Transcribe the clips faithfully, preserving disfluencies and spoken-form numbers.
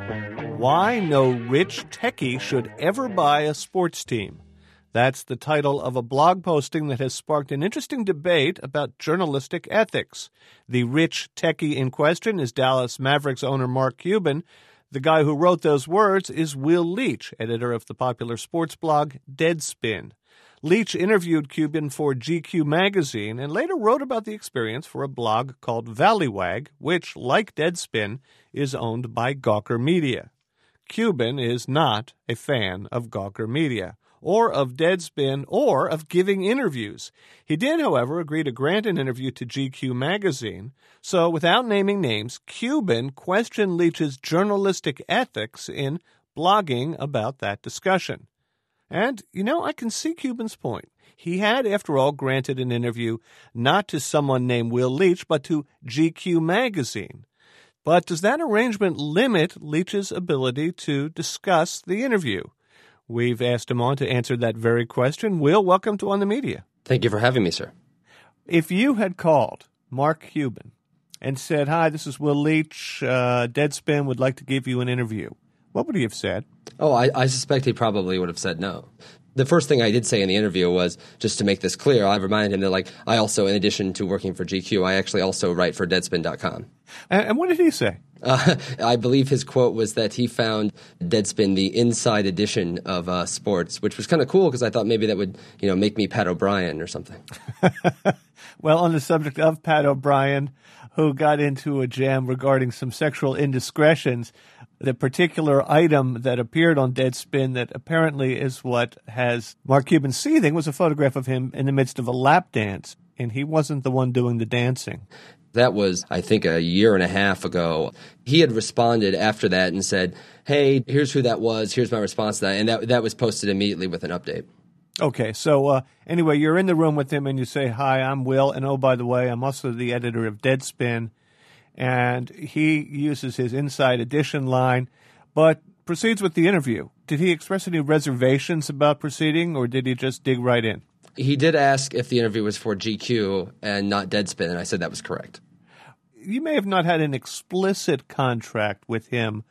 Why No Rich Techie Should Ever Buy a Sports Team. That's the title of a blog posting that has sparked an interesting debate about journalistic ethics. The rich techie in question is Dallas Mavericks owner Mark Cuban. The guy who wrote those words is Will Leitch, editor of the popular sports blog Deadspin. Leitch interviewed Cuban for G Q magazine and later wrote about the experience for a blog called Valleywag, which, like Deadspin, is owned by Gawker Media. Cuban is not a fan of Gawker Media, or of Deadspin, or of giving interviews. He did, however, agree to grant an interview to G Q magazine. So, without naming names, Cuban questioned Leitch's journalistic ethics in blogging about that discussion. And, you know, I can see Cuban's point. He had, after all, granted an interview not to someone named Will Leitch, but to G Q magazine. But does that arrangement limit Leitch's ability to discuss the interview? We've asked him on to answer that very question. Will, welcome to On the Media. Thank you for having me, sir. If you had called Mark Cuban and said, "Hi, this is Will Leitch, uh, Deadspin would like to give you an interview," what would he have said? Oh, I, I suspect he probably would have said no. The first thing I did say in the interview was, just to make this clear, I reminded him that, like, I also, in addition to working for G Q, I actually also write for Deadspin dot com. And, and what did he say? Uh, I believe his quote was that he found Deadspin the inside edition of uh, sports, which was kind of cool because I thought maybe that would, you know, make me Pat O'Brien or something. Well, on the subject of Pat O'Brien, who got into a jam regarding some sexual indiscretions, the particular item that appeared on Deadspin that apparently is what has Mark Cuban seething was a photograph of him in the midst of a lap dance, and he wasn't the one doing the dancing. That was, I think, a year and a half ago. He had responded after that and said, "Hey, here's who that was. Here's my response to that." And that that was posted immediately with an update. Okay, so uh, anyway, you're in the room with him and you say, "Hi, I'm Will, and oh, by the way, I'm also the editor of Deadspin." And he uses his Inside Edition line, but proceeds with the interview. Did he express any reservations about proceeding, or did he just dig right in? He did ask if the interview was for G Q and not Deadspin, and I said that was correct. You may have not had an explicit contract with him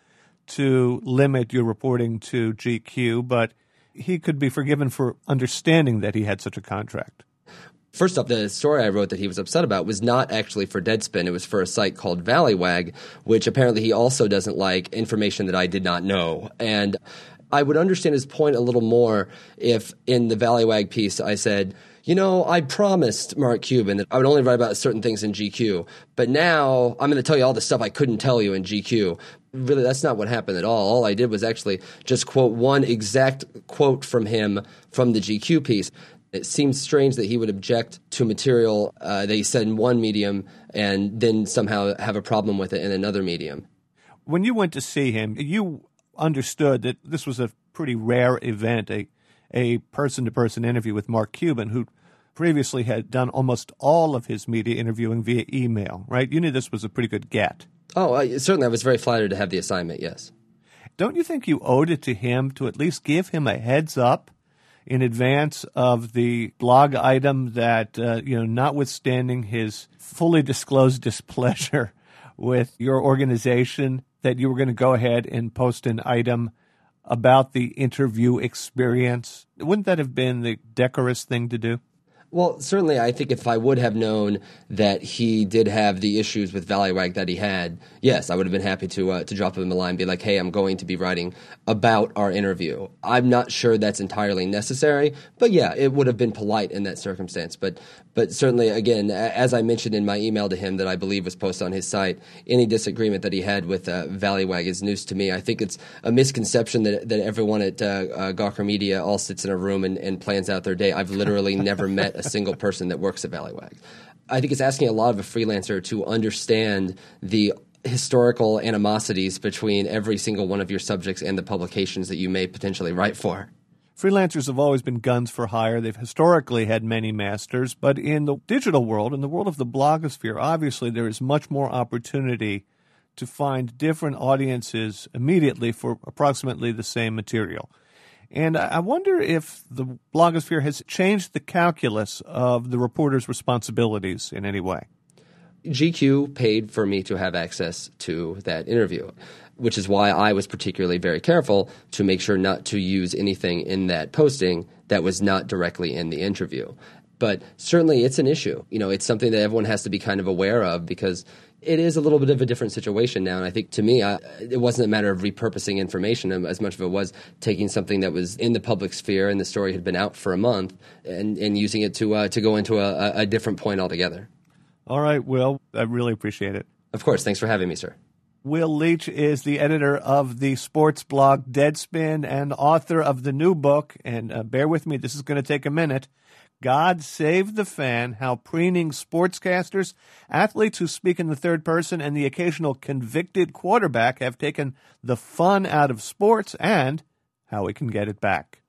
to limit your reporting to G Q, but he could be forgiven for understanding that he had such a contract. First off, the story I wrote that he was upset about was not actually for Deadspin. It was for a site called Valleywag, which apparently he also doesn't like information that I did not know. And I would understand his point a little more if in the Valleywag piece I said, you know, I promised Mark Cuban that I would only write about certain things in G Q, but now I'm going to tell you all the stuff I couldn't tell you in G Q. Really, that's not what happened at all. All I did was actually just quote one exact quote from him from the G Q piece. It seems strange that he would object to material uh, that he said in one medium and then somehow have a problem with it in another medium. When you went to see him, you understood that this was a pretty rare event, a a person-to-person interview with Mark Cuban, who previously had done almost all of his media interviewing via email, right? You knew this was a pretty good get. Oh, uh, certainly. I was very flattered to have the assignment, yes. Don't you think you owed it to him to at least give him a heads up in advance of the blog item that, uh, you know, notwithstanding his fully disclosed displeasure with your organization, that you were going to go ahead and post an item about the interview experience? Wouldn't that have been the decorous thing to do? Well, certainly, I think if I would have known that he did have the issues with Valleywag that he had, yes, I would have been happy to uh, to drop him a line and be like, hey, I'm going to be writing about our interview. I'm not sure that's entirely necessary, but yeah, it would have been polite in that circumstance. But but certainly, again, as I mentioned in my email to him that I believe was posted on his site, any disagreement that he had with uh, Valleywag is news to me. I think it's a misconception that, that everyone at uh, uh, Gawker Media all sits in a room and, and plans out their day. I've literally never met a single person that works at Valleywag. I think it's asking a lot of a freelancer to understand the historical animosities between every single one of your subjects and the publications that you may potentially write for. Freelancers have always been guns for hire. They've historically had many masters, but in the digital world, in the world of the blogosphere, obviously there is much more opportunity to find different audiences immediately for approximately the same material. And I wonder if the blogosphere has changed the calculus of the reporter's responsibilities in any way. G Q paid for me to have access to that interview, which is why I was particularly very careful to make sure not to use anything in that posting that was not directly in the interview. But certainly it's an issue. You know, it's something that everyone has to be kind of aware of because it is a little bit of a different situation now. And I think to me, I, it wasn't a matter of repurposing information as much of it was taking something that was in the public sphere and the story had been out for a month and, and using it to uh, to go into a, a different point altogether. All right, Will, I really appreciate it. Of course. Thanks for having me, sir. Will Leitch is the editor of the sports blog Deadspin and author of the new book, and uh, bear with me, this is going to take a minute, God Save the Fan, How Preening Sportscasters, Athletes Who Speak in the Third Person, and the Occasional Convicted Quarterback Have Taken the Fun Out of Sports, and How We Can Get It Back.